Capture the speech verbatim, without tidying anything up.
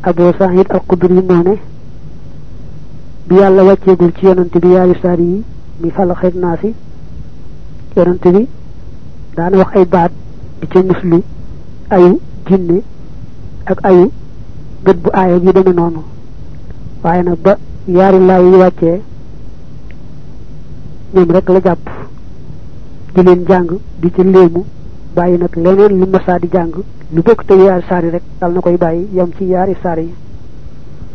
Abu Sa'id al-Khudri moone bi yàlla wàcceegul ci yonante bi yaari saar yi mi Falaq ak Naas yonante bi daana wax ay baat di ca muslu ayu jinne ak ayu gët bu aaya yi deme noonu waaye nag ba yaari laay yi wàccee ñoom rek la jàpp di leen jàng di ci léemu bàyyi nag leneen lu masaa di jàng lu bokk te yaari saar yi rek dal na koy bàyyi yam ci yaari saar yi